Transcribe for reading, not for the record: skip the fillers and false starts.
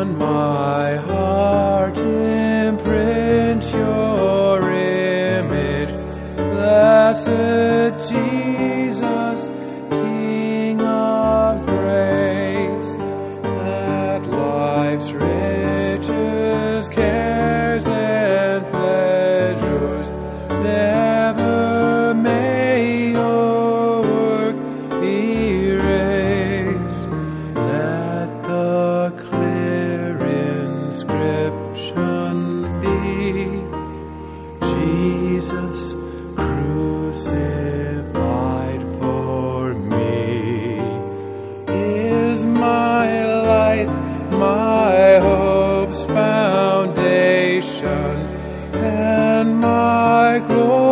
my heart imprint your image, blessed Jesus, King of grace, that life's riches, cares, and pleasures never may your work erase. Let the clear inscription be, Jesus crucified for me. Is my life, my hope's foundation, and my glory